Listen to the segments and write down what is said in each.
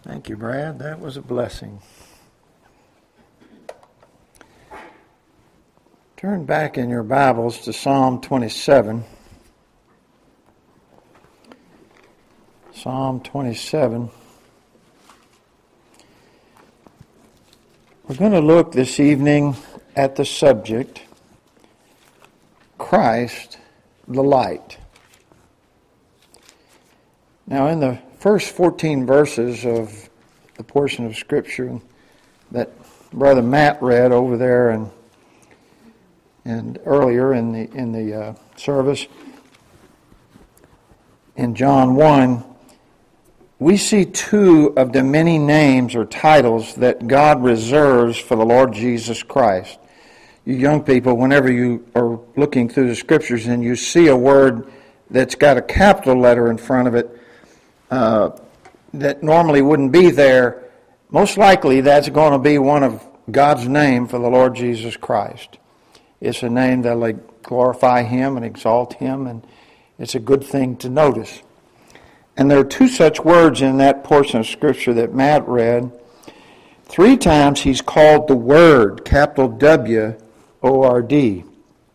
Thank you, Brad. That was a blessing. Turn back in your Bibles to Psalm 27. Psalm 27. We're going to look this evening at the subject, Christ the Light. Now, in the first 14 verses of the portion of Scripture that Brother Matt read over there and earlier in the service, in John 1, we see two of the many names or titles that God reserves for the Lord Jesus Christ. You young people, whenever you are looking through the Scriptures and you see a word that's got a capital letter in front of it, that normally wouldn't be there, most likely that's going to be one of God's name for the Lord Jesus Christ. It's a name that will glorify Him and exalt Him, and it's a good thing to notice. And there are two such words in that portion of Scripture that Matt read. 3 times he's called the Word, capital W-O-R-D.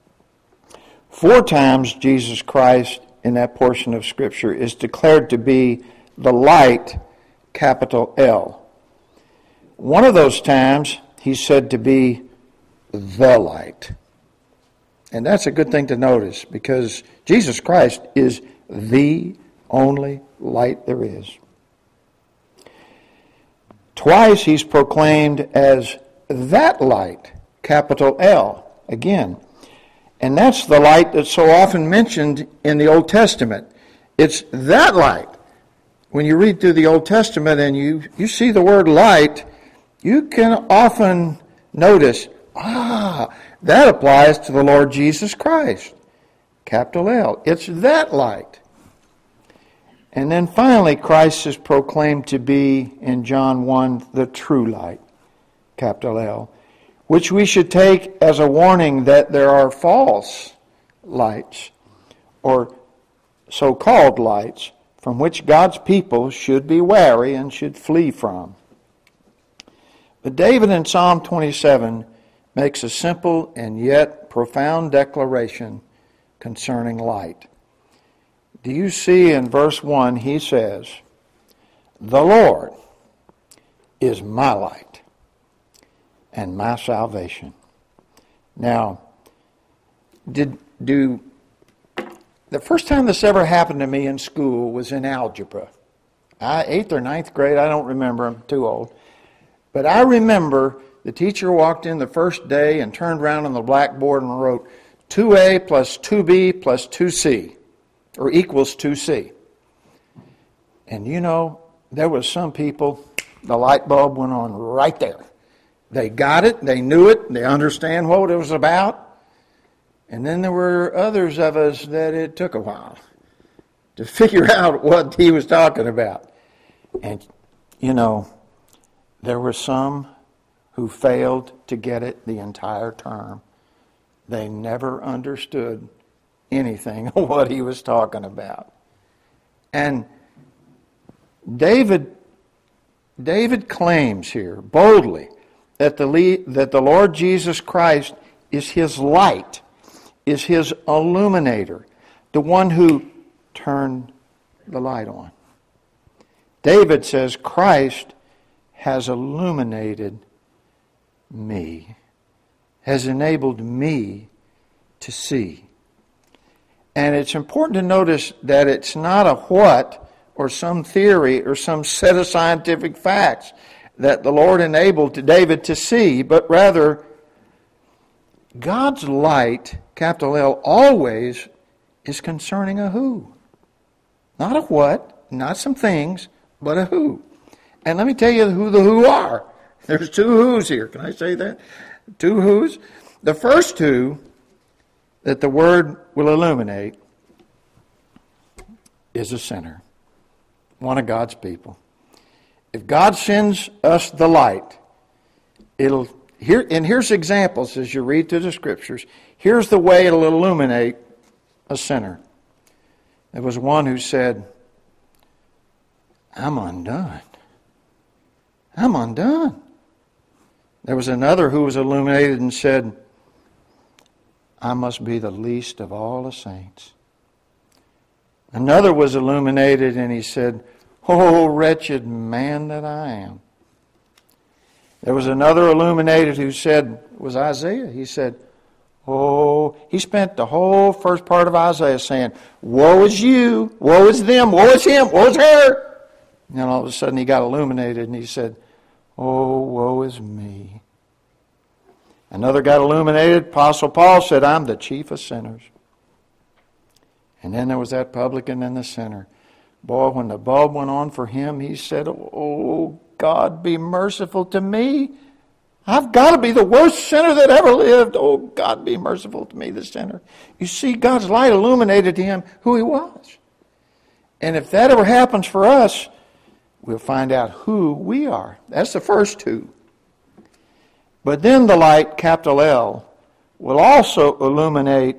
4 times Jesus Christ in that portion of Scripture is declared to be the light, capital L. One of those times he's said to be the light. And that's a good thing to notice because Jesus Christ is the only light there is. Twice he's proclaimed as that light, capital L, again. And that's the light that's so often mentioned in the Old Testament. It's that light. When you read through the Old Testament and you see the word light, you can often notice, that applies to the Lord Jesus Christ. Capital L. It's that light. And then finally, Christ is proclaimed to be, in John 1, the true light. Capital L. Which we should take as a warning that there are false lights, or so-called lights, from which God's people should be wary and should flee from. But David in Psalm 27 makes a simple and yet profound declaration concerning light. Do you see in verse 1, he says, "The Lord is my light and my salvation." Now, the first time this ever happened to me in school was in algebra. 8th or 9th grade, I don't remember, I'm too old. But I remember the teacher walked in the first day and turned around on the blackboard and wrote 2A plus 2B plus 2C, or equals 2C. And you know, there was some people, the light bulb went on right there. They got it, they knew it, they understand what it was about. And then there were others of us that it took a while to figure out what he was talking about. And, you know, there were some who failed to get it the entire term. They never understood anything of what he was talking about. And David claims here boldly that the Lord Jesus Christ is his light, is his illuminator, the one who turned the light on. David says, Christ has illuminated me, has enabled me to see. And it's important to notice that it's not a what or some theory or some set of scientific facts that the Lord enabled to David to see, but rather God's light, capital L, always is concerning a who. Not a what, not some things, but a who. And let me tell you who the who are. There's 2 who's here. Can I say that? 2 who's. The first who that the Word will illuminate is a sinner, one of God's people. If God sends us the light, here's examples as you read through the Scriptures. Here's the way it'll illuminate a sinner. There was one who said, I'm undone. I'm undone. There was another who was illuminated and said, I must be the least of all the saints. Another was illuminated and he said, oh, wretched man that I am. There was another illuminated who said, it was Isaiah. He said, oh, he spent the whole first part of Isaiah saying, woe is you, woe is them, woe is him, woe is her. And then all of a sudden he got illuminated and he said, oh, woe is me. Another got illuminated. Apostle Paul said, I'm the chief of sinners. And then there was that publican and the sinner. Boy, when the bulb went on for him, he said, oh, God, be merciful to me. I've got to be the worst sinner that ever lived. Oh, God, be merciful to me, the sinner. You see, God's light illuminated to him who he was. And if that ever happens for us, we'll find out who we are. That's the first two. But then the light, capital L, will also illuminate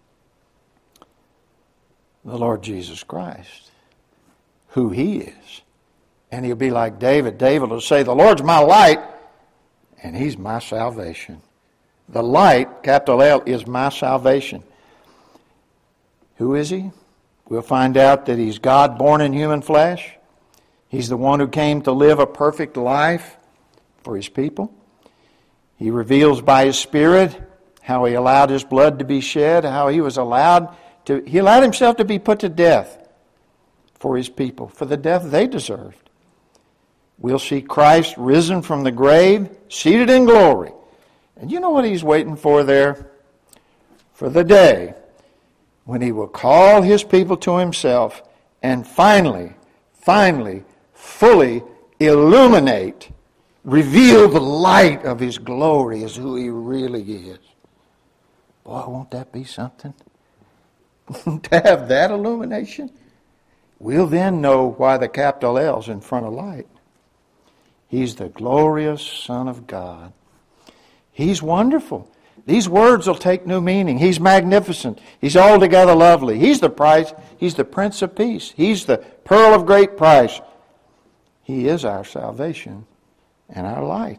the Lord Jesus Christ, who he is. And he'll be like David. David will say, the Lord's my light, and he's my salvation. The light, capital L, is my salvation. Who is he? We'll find out that he's God born in human flesh. He's the one who came to live a perfect life for his people. He reveals by his Spirit how he allowed his blood to be shed, how he allowed himself to be put to death for his people, for the death they deserved. We'll see Christ risen from the grave, seated in glory. And you know what he's waiting for there? For the day when he will call his people to himself and finally, fully illuminate, reveal the light of his glory as who he really is. Boy, won't that be something? To have that illumination? We'll then know why the capital L's in front of light. He's the glorious Son of God. He's wonderful. These words will take new meaning. He's magnificent. He's altogether lovely. He's the Prince of Peace. He's the pearl of great price. He is our salvation and our light.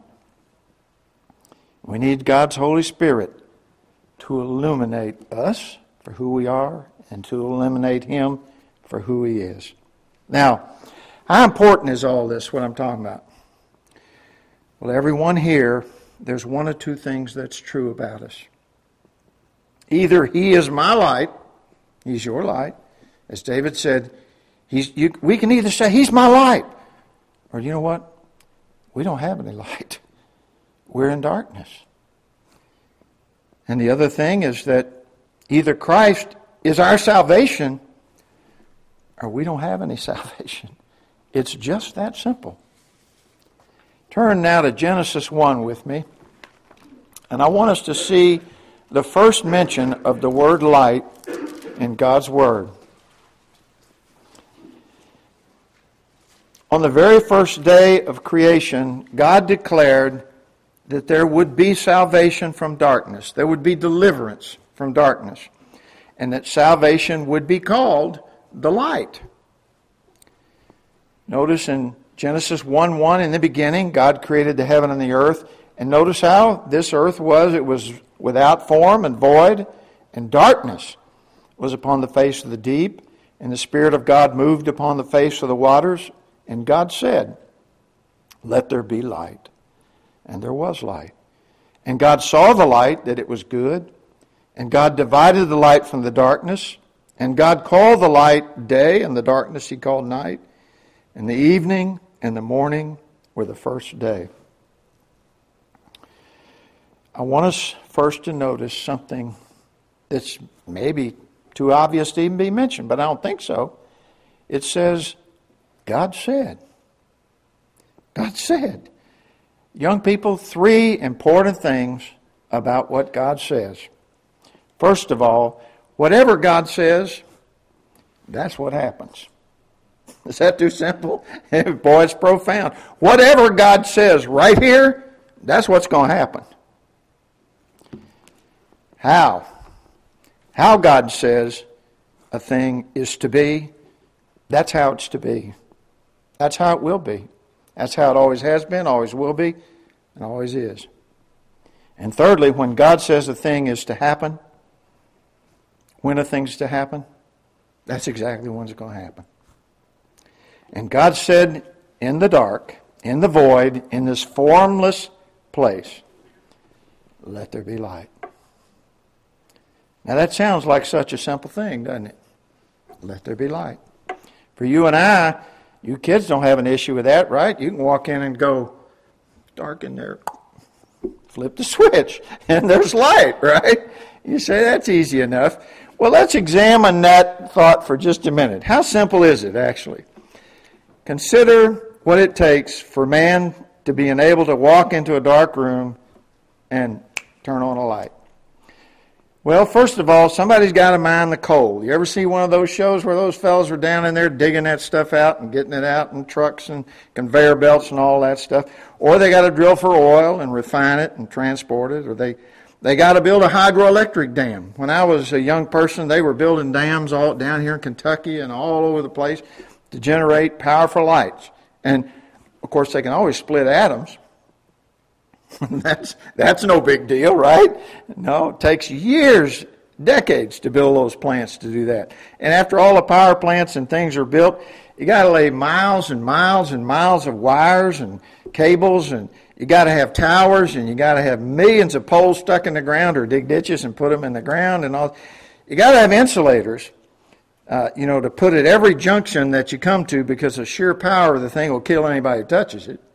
We need God's Holy Spirit to illuminate us for who we are and to illuminate him for who he is. Now, how important is all this, what I'm talking about? Well, everyone here, there's one or two things that's true about us. Either he is my light, he's your light. As David said, we can either say he's my light, or you know what? We don't have any light. We're in darkness. And the other thing is that either Christ is our salvation, or we don't have any salvation. It's just that simple. Turn now to Genesis 1 with me. And I want us to see the first mention of the word light in God's Word. On the very first day of creation, God declared that there would be salvation from darkness. There would be deliverance from darkness. And that salvation would be called the light. Notice in Genesis 1:1, in the beginning, God created the heaven and the earth. And notice how this earth was. It was without form and void, and darkness was upon the face of the deep. And the Spirit of God moved upon the face of the waters. And God said, let there be light. And there was light. And God saw the light, that it was good. And God divided the light from the darkness. And God called the light day, and the darkness he called night. And the evening and the morning were the first day. I want us first to notice something that's maybe too obvious to even be mentioned, but I don't think so. It says, God said. God said. Young people, three important things about what God says. First of all, whatever God says, that's what happens. Is that too simple? Boy, it's profound. Whatever God says right here, that's what's going to happen. How? How God says a thing is to be, that's how it's to be. That's how it will be. That's how it always has been, always will be, and always is. And thirdly, when God says a thing is to happen, when a thing's to happen, that's exactly when it's going to happen. And God said in the dark, in the void, in this formless place, let there be light. Now that sounds like such a simple thing, doesn't it? Let there be light. For you and I, you kids don't have an issue with that, right? You can walk in and go, dark in there, flip the switch, and there's light, right? You say that's easy enough. Well, let's examine that thought for just a minute. How simple is it, actually? Consider what it takes for man to be able to walk into a dark room and turn on a light. Well, first of all, somebody's got to mine the coal. You ever see one of those shows where those fellows are down in there digging that stuff out and getting it out in trucks and conveyor belts and all that stuff? Or they got to drill for oil and refine it and transport it, or they got to build a hydroelectric dam. When I was a young person, they were building dams all down here in Kentucky and all over the place to generate powerful lights. And, of course, they can always split atoms. That's no big deal, right? No, it takes years, decades to build those plants to do that. And after all the power plants and things are built, you got to lay miles and miles and miles of wires and cables, and you got to have towers, and you got to have millions of poles stuck in the ground or dig ditches and put them in the ground and all. You got to have insulators, to put at every junction that you come to, because the sheer power of the thing will kill anybody who touches it.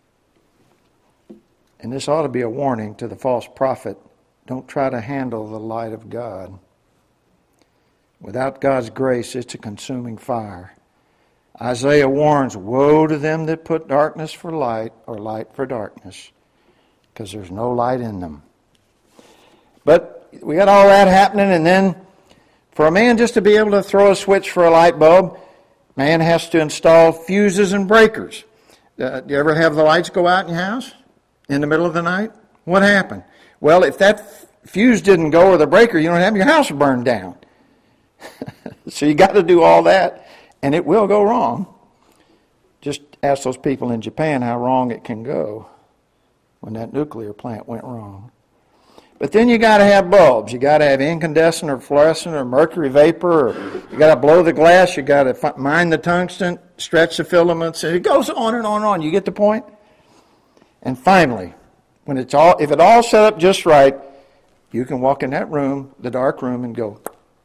And this ought to be a warning to the false prophet. Don't try to handle the light of God. Without God's grace, it's a consuming fire. Isaiah warns, woe to them that put darkness for light or light for darkness, because there's no light in them. But we got all that happening, and then for a man just to be able to throw a switch for a light bulb, man has to install fuses and breakers. Do you ever have the lights go out in your house in the middle of the night? What happened? Well, if that fuse didn't go or the breaker, you don't have your house burned down. So you got to do all that, and it will go wrong. Just ask those people in Japan how wrong it can go when that nuclear plant went wrong. But then you got to have bulbs. You got to have incandescent or fluorescent or mercury vapor. Or you got to blow the glass. You got to mine the tungsten, stretch the filaments, and it goes on and on and on. You get the point? And finally, if it all set up just right, you can walk in that room, the dark room, and go,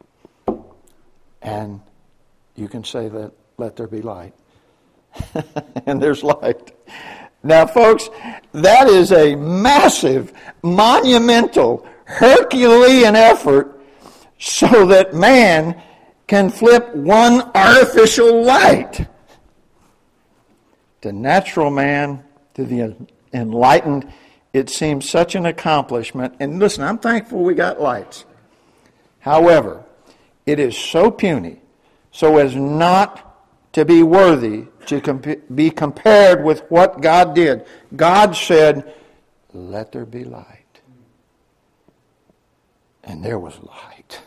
and you can say that, let there be light. And there's light. Now, folks, that is a massive, monumental, Herculean effort so that man can flip one artificial light. To natural man, to the enlightened, it seems such an accomplishment. And listen, I'm thankful we got lights. However, it is so puny, so as not to be worthy to be compared with what God did. God said, let there be light. And there was light.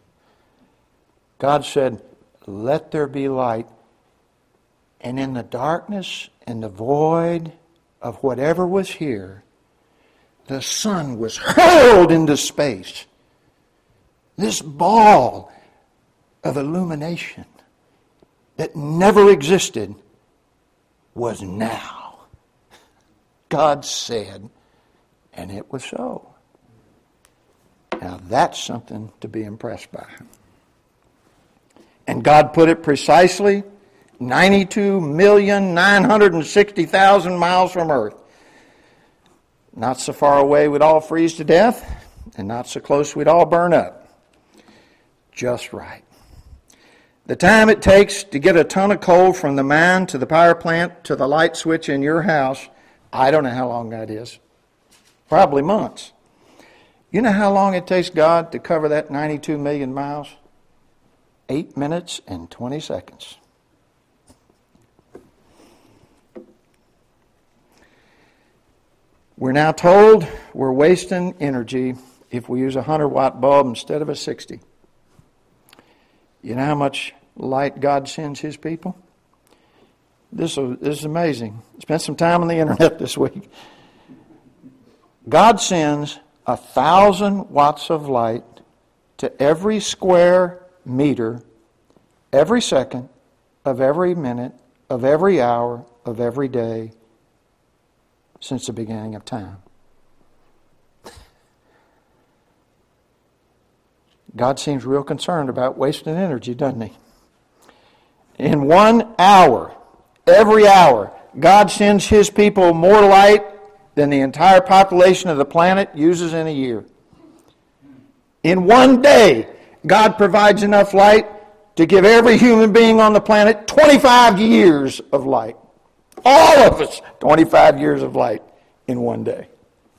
God said, let there be light. And in the darkness and the void of whatever was here, the sun was hurled into space. This ball of illumination that never existed was now. God said, and it was so. Now that's something to be impressed by. And God put it precisely 92,960,000 miles from Earth. Not so far away we'd all freeze to death, and not so close we'd all burn up. Just right. The time it takes to get a ton of coal from the mine to the power plant to the light switch in your house, I don't know how long that is. Probably months. You know how long it takes God to cover that 92 million miles? 8 minutes and 20 seconds. We're now told we're wasting energy if we use a 100-watt bulb instead of a 60. You know how much light God sends His people? This is amazing. Spent some time on the internet this week. God sends 1,000 watts of light to every square meter, every second of every minute, of every hour, of every day, since the beginning of time. God seems real concerned about wasting energy, doesn't He? In 1 hour, every hour, God sends His people more light than the entire population of the planet uses in a year. In 1 day, God provides enough light to give every human being on the planet 25 years of light. All of us, 25 years of light in 1 day.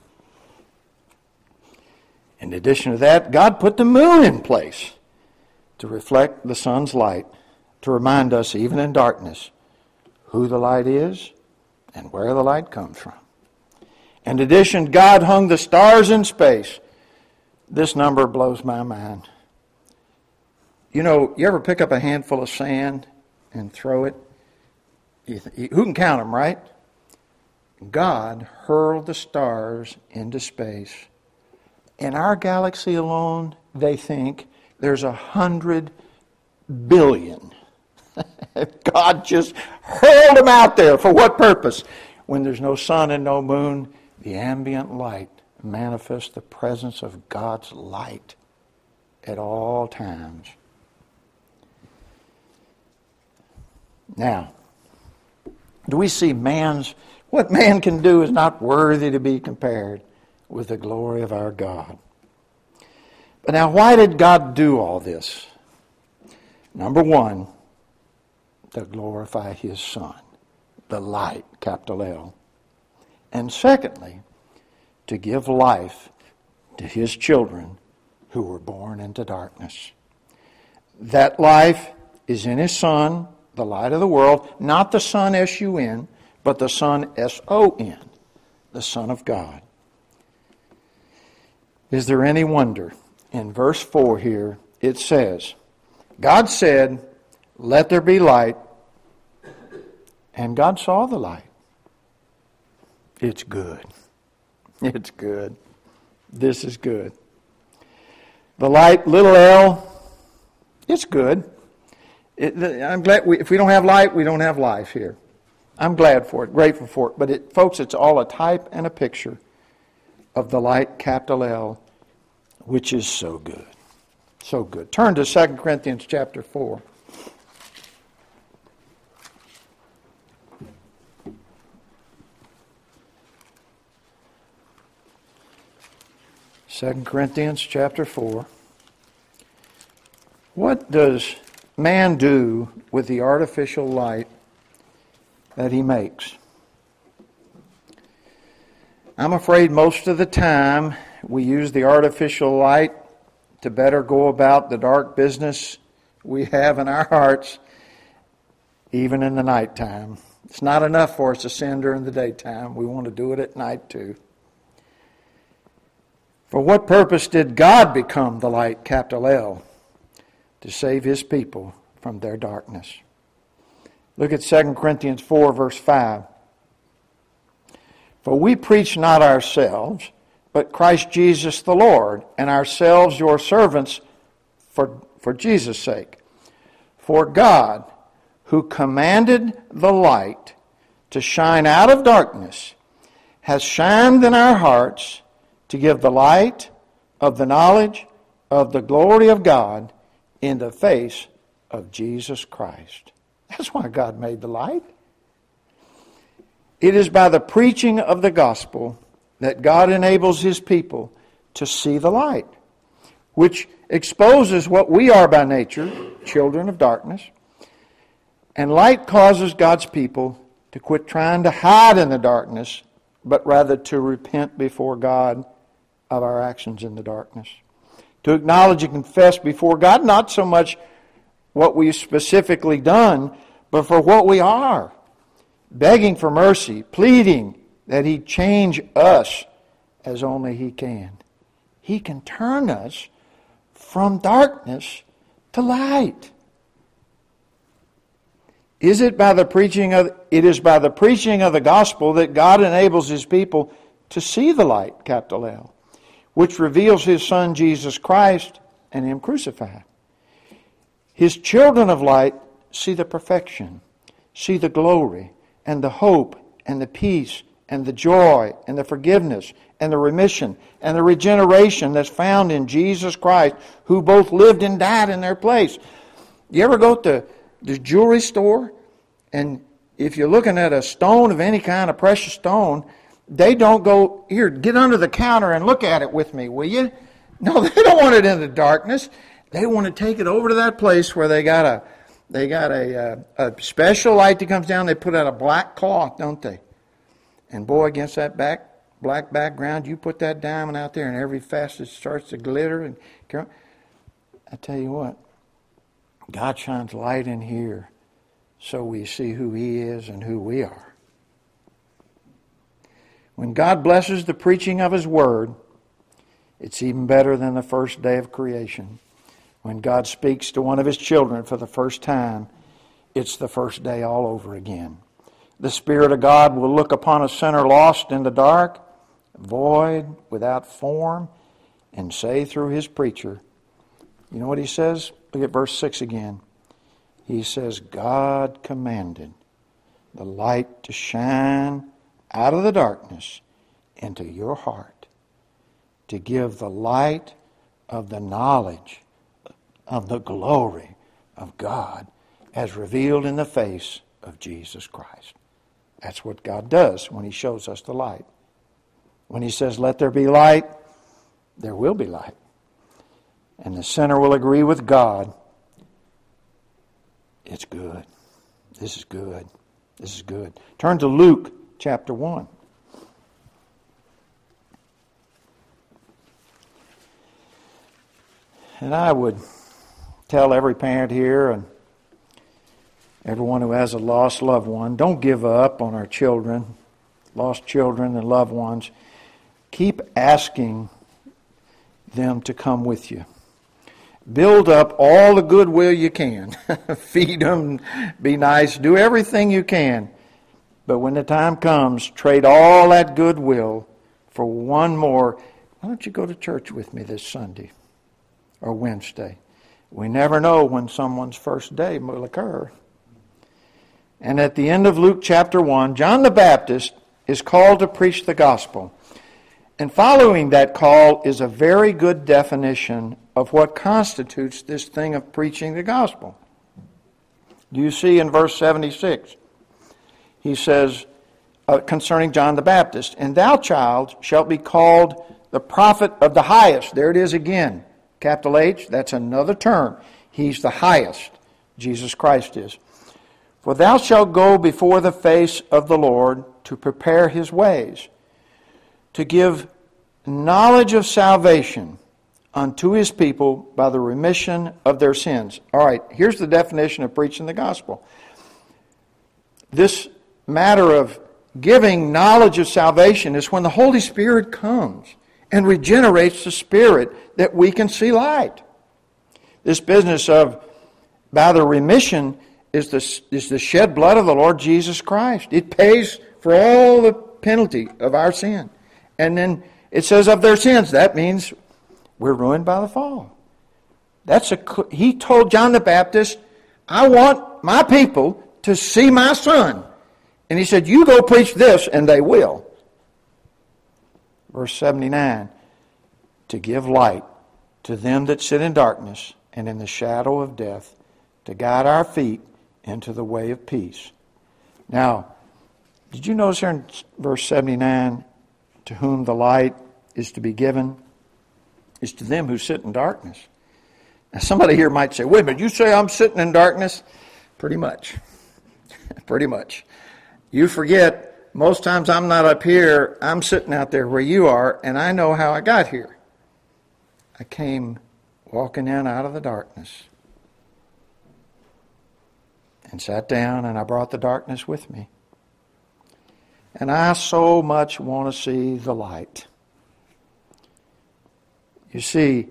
In addition to that, God put the moon in place to reflect the sun's light, to remind us, even in darkness, who the light is and where the light comes from. In addition, God hung the stars in space. This number blows my mind. You know, you ever pick up a handful of sand and throw it? Who can count them, right? God hurled the stars into space. In our galaxy alone, they think there's 100 billion. God just hurled them out there. For what purpose? When there's no sun and no moon, the ambient light manifests the presence of God's light at all times. Now, do we see what man can do is not worthy to be compared with the glory of our God. But now, why did God do all this? Number one, to glorify His Son, the light, capital L. And secondly, to give life to His children who were born into darkness. That life is in His Son, the light of the world, not the Son S-U-N, but the Son S-O-N, the Son of God. Is there any wonder? In verse 4 here, it says, God said, let there be light, and God saw the light. It's good. It's good. This is good. The light, little l, it's good. I'm glad. If we don't have light, we don't have life here. I'm glad for it, grateful for it. But folks, it's all a type and a picture of the light, capital L, which is so good. So good. Turn to 2 Corinthians chapter 4. Second Corinthians chapter 4. What does man do with the artificial light that he makes? I'm afraid most of the time we use the artificial light to better go about the dark business we have in our hearts, even in the nighttime. It's not enough for us to sin during the daytime. We want to do it at night too. For what purpose did God become the light, capital L? To save His people from their darkness. Look at 2 Corinthians 4, verse 5. For we preach not ourselves, but Christ Jesus the Lord, and ourselves your servants for Jesus' sake. For God, who commanded the light to shine out of darkness, has shined in our hearts to give the light of the knowledge of the glory of God in the face of Jesus Christ. That's why God made the light. It is by the preaching of the gospel that God enables His people to see the light, which exposes what we are by nature, children of darkness. And light causes God's people to quit trying to hide in the darkness, but rather to repent before God of our actions in the darkness. To acknowledge and confess before God, not so much what we've specifically done, but for what we are. Begging for mercy, pleading that He change us as only He can. He can turn us from darkness to light. It is by the preaching of the gospel that God enables His people to see the light, capital L, which reveals His Son Jesus Christ and Him crucified. His children of light see the perfection, see the glory, and the hope, and the peace, and the joy, and the forgiveness, and the remission, and the regeneration that's found in Jesus Christ, who both lived and died in their place. You ever go to the jewelry store, and if you're looking at a stone of any kind, a precious stone, they don't go, here, get under the counter and look at it with me, will you? No, they don't want it in the darkness. They want to take it over to that place where they got a special light that comes down. They put out a black cloth, don't they? And boy, against that black background, you put that diamond out there, and every facet starts to glitter. And I tell you what, God shines light in here so we see who He is and who we are. When God blesses the preaching of His Word, it's even better than the first day of creation. When God speaks to one of His children for the first time, it's the first day all over again. The Spirit of God will look upon a sinner lost in the dark, void, without form, and say through His preacher, you know what He says? Look at verse 6 again. He says, God commanded the light to shine out of the darkness into your heart, to give the light of the knowledge of the glory of God as revealed in the face of Jesus Christ. That's what God does when He shows us the light. When He says, let there be light, there will be light. And the sinner will agree with God. It's good. This is good. This is good. Turn to Luke chapter 1. And I would tell every parent here and everyone who has a lost loved one, don't give up on our children, lost children and loved ones. Keep asking them to come with you. Build up all the goodwill you can. Feed them, be nice, do everything you can. But when the time comes, trade all that goodwill for one more. Why don't you go to church with me this Sunday or Wednesday? We never know when someone's first day will occur. And at the end of Luke chapter 1, John the Baptist is called to preach the gospel. And following that call is a very good definition of what constitutes this thing of preaching the gospel. Do you see in verse 76? He says, concerning John the Baptist, and thou, child, shalt be called the prophet of the highest. There it is again. Capital H, that's another term. He's the highest. Jesus Christ is. For thou shalt go before the face of the Lord to prepare His ways, to give knowledge of salvation unto His people by the remission of their sins. All right, here's the definition of preaching the gospel. This matter of giving knowledge of salvation is when the Holy Spirit comes and regenerates the spirit that we can see light. This business of by the remission is the shed blood of the Lord Jesus Christ. It pays for all the penalty of our sin. And then it says of their sins. That means we're ruined by the fall. He told John the Baptist, I want my people to see my Son. And he said, you go preach this, and they will. Verse 79, to give light to them that sit in darkness and in the shadow of death, to guide our feet into the way of peace. Now, did you notice here in verse 79, to whom the light is to be given, is to them who sit in darkness. Now, somebody here might say, wait a minute, you say I'm sitting in darkness? Pretty much. Pretty much. You forget, most times I'm not up here, I'm sitting out there where you are, and I know how I got here. I came walking in out of the darkness and sat down, and I brought the darkness with me. And I so much want to see the light. You see,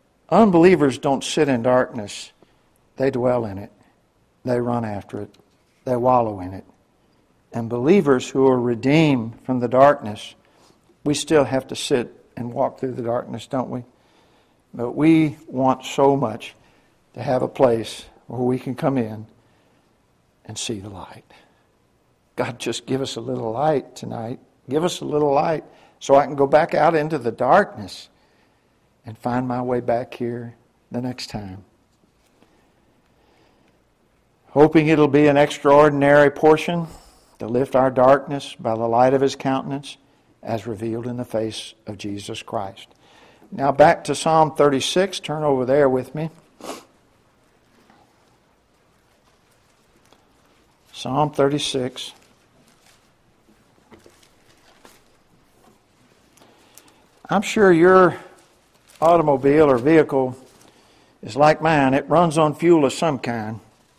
unbelievers don't sit in darkness. They dwell in it. They run after it. they wallow in it. And believers who are redeemed from the darkness, we still have to sit and walk through the darkness, don't we? But we want so much to have a place where we can come in and see the light. God, just give us a little light tonight. Give us a little light so I can go back out into the darkness and find my way back here the next time. Hoping it'll be an extraordinary portion to lift our darkness by the light of His countenance as revealed in the face of Jesus Christ. Now back to Psalm 36. Turn over there with me. Psalm 36. I'm sure your automobile or vehicle is like mine. It runs on fuel of some kind.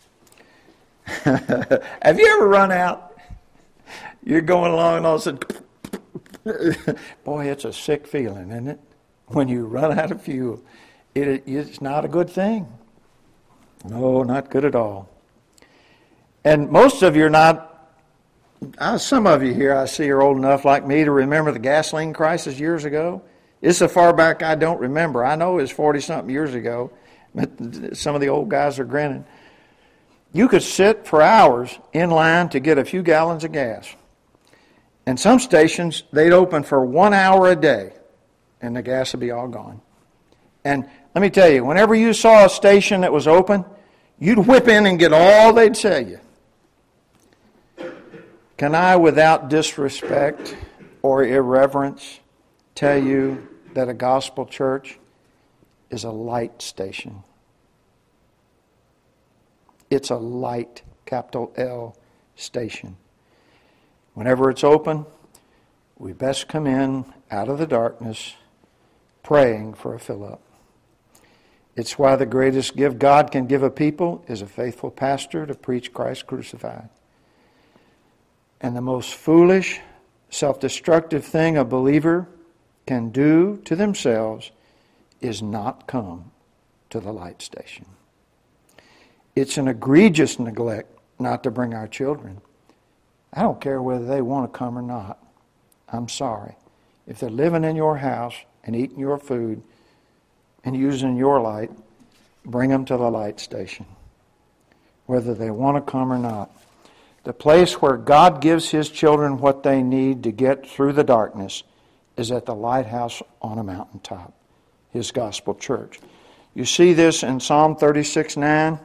Have you ever run out? You're going along and all of a sudden, boy, it's a sick feeling, isn't it? When you run out of fuel. It's not a good thing. No, not good at all. And most of you are not, some of you here I see are old enough like me to remember the gasoline crisis years ago. It's so far back I don't remember. I know it was 40-something years ago. Some of the old guys are grinning. You could sit for hours in line to get a few gallons of gas. And some stations, they'd open for 1 hour a day, and the gas would be all gone. And let me tell you, whenever you saw a station that was open, you'd whip in and get all they'd sell you. Can I, without disrespect or irreverence, tell you that a gospel church is a light station? It's a light, capital L, station. Whenever it's open, we best come in out of the darkness praying for a fill-up. It's why the greatest gift God can give a people is a faithful pastor to preach Christ crucified. And the most foolish, self-destructive thing a believer can do to themselves is not come to the light station. It's an egregious neglect not to bring our children. I don't care whether they want to come or not. I'm sorry. If they're living in your house and eating your food and using your light, bring them to the light station, whether they want to come or not. The place where God gives His children what they need to get through the darkness is at the lighthouse on a mountaintop, His gospel church. You see this in Psalm 36:9.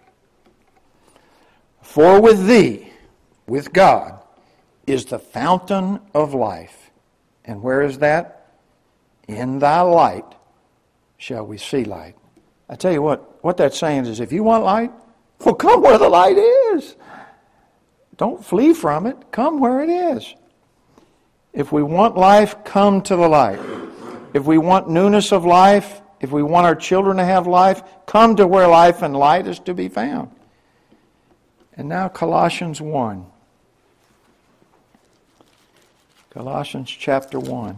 For with Thee, with God, is the fountain of life. And where is that? In Thy light shall we see light. I tell you what that's saying is if you want light, well, come where the light is. Don't flee from it. Come where it is. If we want life, come to the light. If we want newness of life, if we want our children to have life, come to where life and light is to be found. And now Colossians 1. Colossians chapter 1.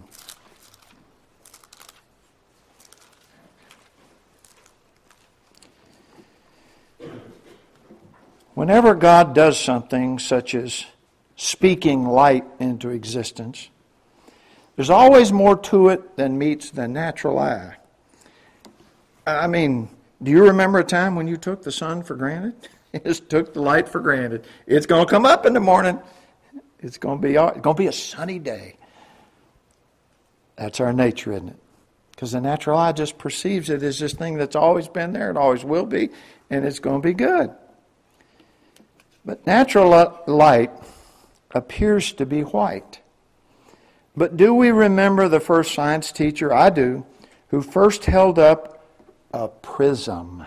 Whenever God does something such as speaking light into existence, there's always more to it than meets the natural eye. I mean, do you remember a time when you took the sun for granted? You just took the light for granted. It's going to come up in the morning. It's going to be a sunny day. That's our nature, isn't it? Because the natural eye just perceives it as this thing that's always been there, it always will be, and it's going to be good. But natural light appears to be white. But do we remember the first science teacher, I do, who first held up a prism?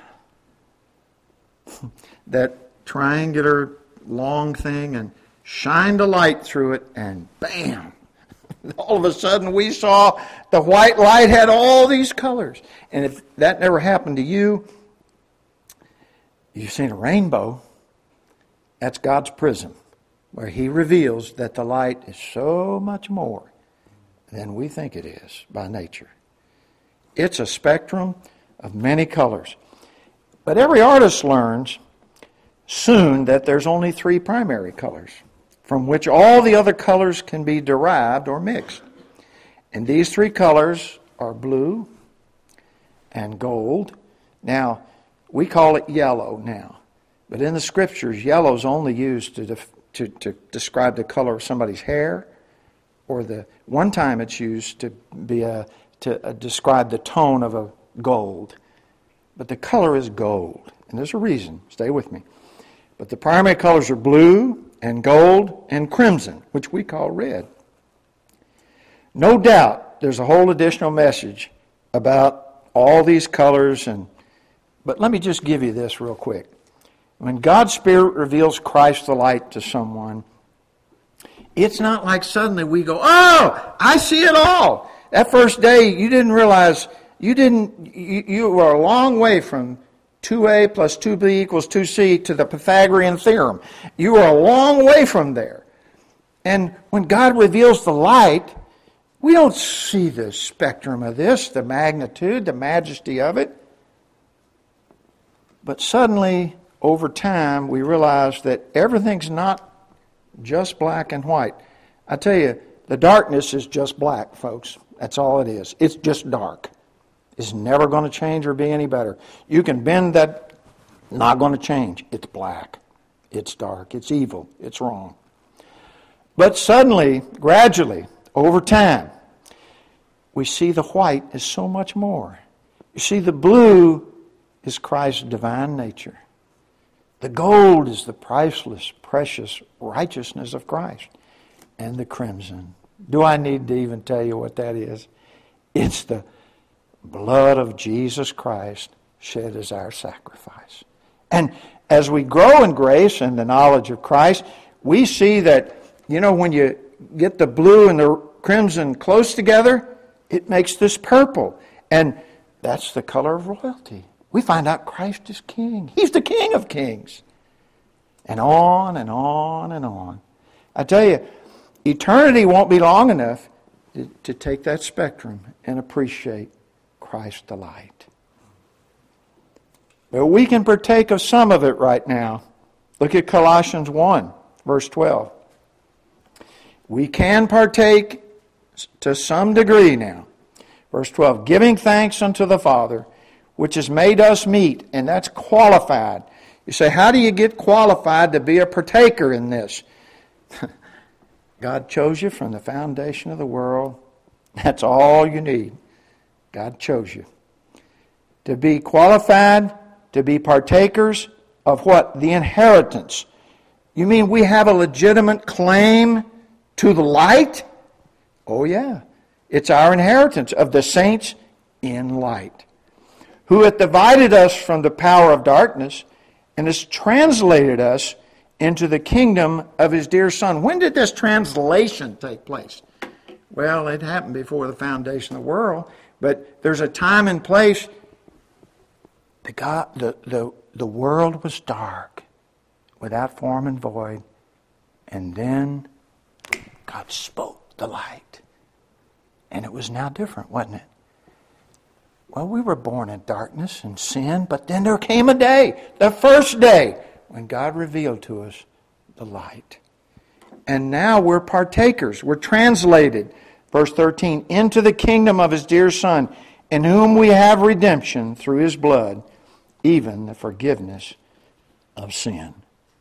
That triangular long thing, and shined a light through it, and bam! All of a sudden we saw the white light had all these colors. And if that never happened to you, you've seen a rainbow. That's God's prism, where He reveals that the light is so much more than we think it is by nature. It's a spectrum of many colors. But every artist learns soon that there's only three primary colors, from which all the other colors can be derived or mixed. And these three colors are blue and gold. Now, we call it yellow now. But in the Scriptures, yellow is only used to describe the color of somebody's hair, or the one time it's used to describe the tone of a gold. But the color is gold. And there's a reason. Stay with me. But the primary colors are blue and gold and crimson, which we call red. No doubt there's a whole additional message about all these colors, but let me just give you this real quick. When God's Spirit reveals Christ the light to someone, it's not like suddenly we go, oh, I see it all. That first day you didn't realize you were a long way from 2a plus 2b equals 2c to the Pythagorean theorem. You were a long way from there. And when God reveals the light, we don't see the spectrum of this, the magnitude, the majesty of it. But suddenly, over time, we realize that everything's not just black and white. I tell you, the darkness is just black, folks. That's all it is. It's just dark. It's never going to change or be any better. You can bend that, not going to change. It's black. It's dark. It's evil. It's wrong. But suddenly, gradually, over time, we see the white is so much more. You see, the blue is Christ's divine nature. The gold is the priceless, precious righteousness of Christ. And the crimson. Do I need to even tell you what that is? It's the blood of Jesus Christ shed as our sacrifice. And as we grow in grace and the knowledge of Christ, we see that, when you get the blue and the crimson close together, it makes this purple. And that's the color of royalty. We find out Christ is king. He's the King of kings. And on and on and on. I tell you, eternity won't be long enough to take that spectrum and appreciate Christ the light. But we can partake of some of it right now. Look at Colossians 1, verse 12. We can partake to some degree now. Verse 12, giving thanks unto the Father, which has made us meet, and that's qualified. You say, how do you get qualified to be a partaker in this? God chose you from the foundation of the world. That's all you need. God chose you. To be qualified, to be partakers of what? The inheritance. You mean we have a legitimate claim to the light? Oh yeah. It's our inheritance of the saints in light, who hath divided us from the power of darkness and has translated us into the kingdom of His dear Son. When did this translation take place? Well, it happened before the foundation of the world, but there's a time and place. The world was dark, without form and void, and then God spoke the light. And it was now different, wasn't it? Well, we were born in darkness and sin, but then there came a day, the first day, when God revealed to us the light. And now we're partakers. We're translated, verse 13, into the kingdom of His dear Son, in whom we have redemption through His blood, even the forgiveness of sin.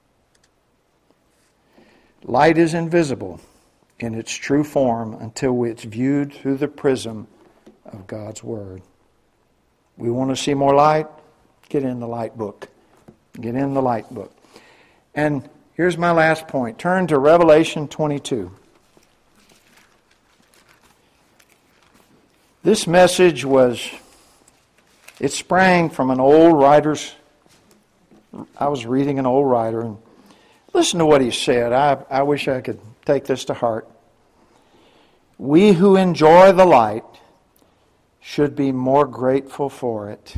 Light is invisible in its true form until it's viewed through the prism of God's Word. We want to see more light? Get in the light book. Get in the light book. And here's my last point. Turn to Revelation 22. This message it sprang from an old writer's. I was reading an old writer, and listen to what he said. I wish I could take this to heart. We who enjoy the light should be more grateful for it.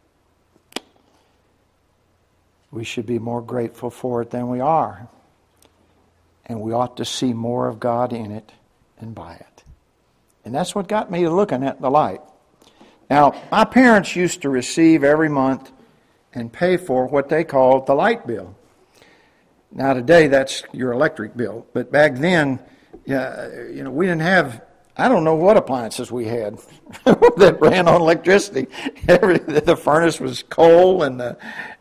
We should be more grateful for it than we are. And we ought to see more of God in it and by it. And that's what got me to looking at the light. Now, my parents used to receive every month and pay for what they called the light bill. Now today that's your electric bill, but back then, yeah, we didn't have. I don't know what appliances we had that ran on electricity. The furnace was coal, the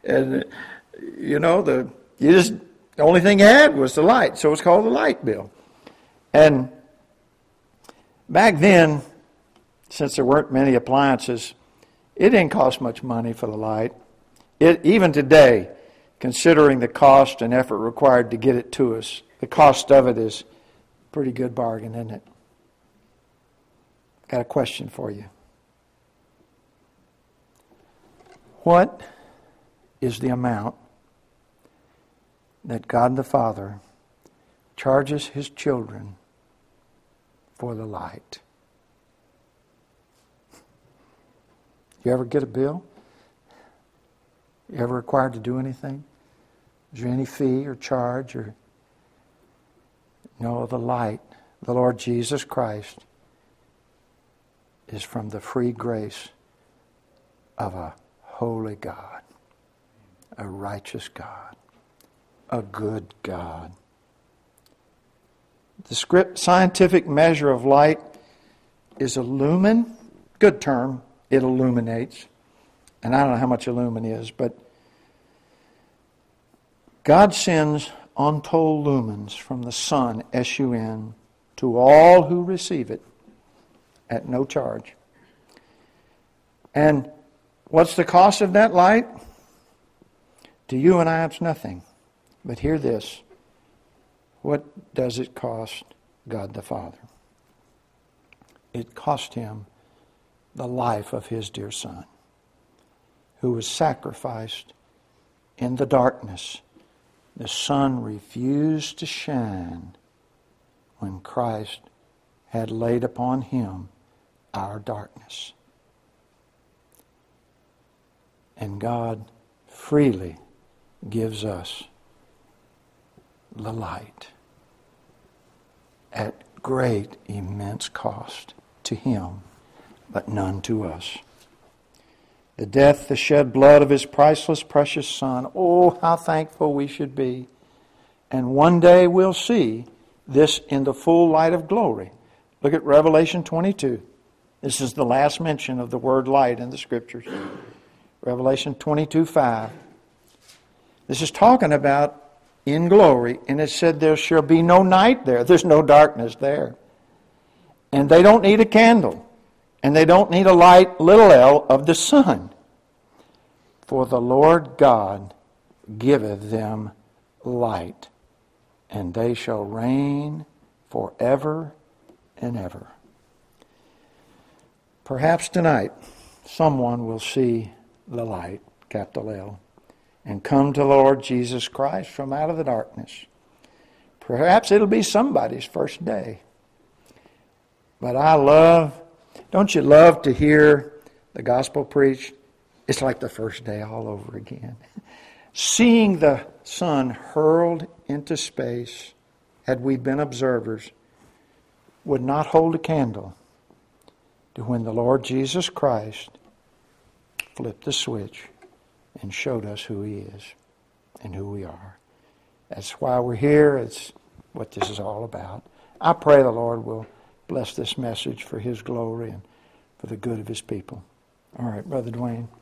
only thing you had was the light, so it's called the light bill. And back then, since there weren't many appliances, it didn't cost much money for the light. Even today, considering the cost and effort required to get it to us, the cost of it is a pretty good bargain, isn't it? Got a question for you. What is the amount that God the Father charges His children for the light? You ever get a bill? You ever required to do anything? Is there any fee or charge or no? The light, the Lord Jesus Christ, is from the free grace of a holy God, a righteous God, a good God. The scientific measure of light is a lumen. Good term. It illuminates. And I don't know how much a lumen is, but God sends untold lumens from the sun, S-U-N, to all who receive it at no charge. And what's the cost of that light? To you and I, it's nothing. But hear this. What does it cost God the Father? It cost Him the life of His dear Son, who was sacrificed in the darkness. The sun refused to shine when Christ had laid upon Him our darkness. And God freely gives us the light at great, immense cost to Him, but none to us. The death, the shed blood of His priceless, precious Son. Oh, how thankful we should be. And one day we'll see this in the full light of glory. Look at Revelation 22. This is the last mention of the word light in the Scriptures. Revelation 22:5. This is talking about in glory, and it said there shall be no night there. There's no darkness there. And they don't need a candle. And they don't need a light, little l, of the sun. For the Lord God giveth them light, and they shall reign forever and ever. Perhaps tonight someone will see the light, capital L, and come to the Lord Jesus Christ from out of the darkness. Perhaps it'll be somebody's first day. But don't you love to hear the gospel preached? It's like the first day all over again. Seeing the sun hurled into space, had we been observers, would not hold a candle to when the Lord Jesus Christ flipped the switch and showed us who He is and who we are. That's why we're here. It's what this is all about. I pray the Lord will bless this message for His glory and for the good of His people. All right, Brother Dwayne.